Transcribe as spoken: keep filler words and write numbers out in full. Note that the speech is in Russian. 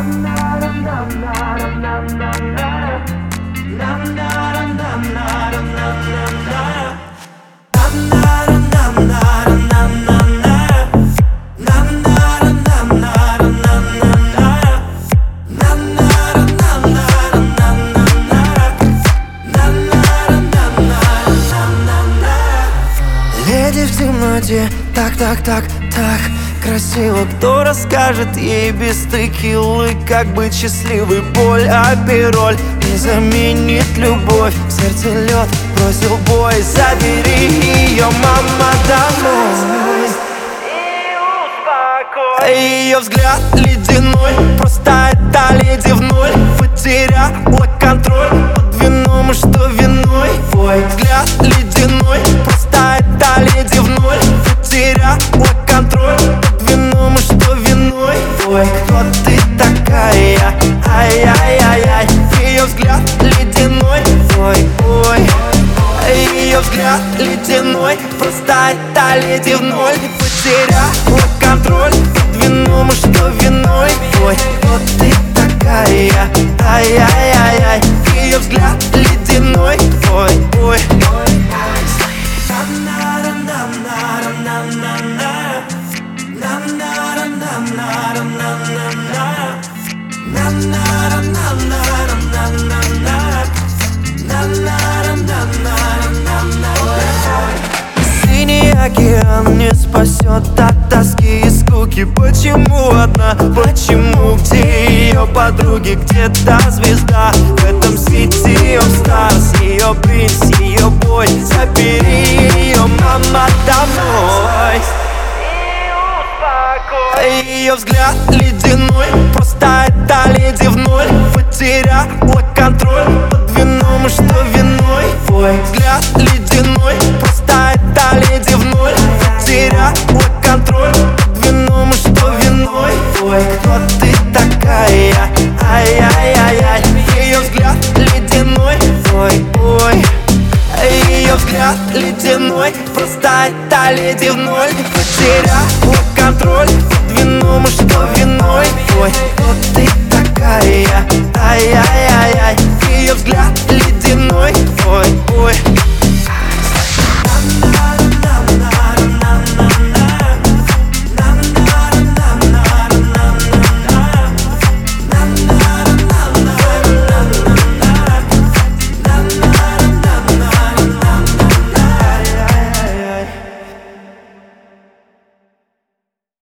Леди в темноте, так, так, так, так красиво. Кто расскажет ей без текилы, как быть счастливой? Боль, апероль не заменит любовь. В сердце лед бросил бой. Забери ее, мама, домой и успокой. Ее взгляд ледяной, просто это леди в ноль. Потеряла контроль под вином, что виной. Твой взгляд ледяной, просто это леди в ноль. Потеряла контроль под вином, что виной. Ой, кто ты такая? Ай-яй-яй-яй. Ее взгляд ледяной, ой, ой. Ее взгляд ледяной, просто это леди в ноль. Потеряла контроль под вином, что виной. Ой, кто ты такая? Ай-яй-яй-яй. Ее взгляд ледяной, ой, ой. Синий океан не спасет от тоски и скуки. Почему одна? Почему? Где ее подруги? Где-то звезда в этом City of Stars. Ее принц, ее бой. Забери ее, мама, домой и успокой. Ее взгляд ледяной, просто это леди в ноль. Потеряла контроль под вином, что виной. Твой взгляд ледяной, просто это леди в ноль. Потеряла контроль под вином, что виной. Ой, кто ты такая? Ай-яй-яй-яй. Ее взгляд ледяной, ой, ой. Ее взгляд ледяной, просто это леди в ноль.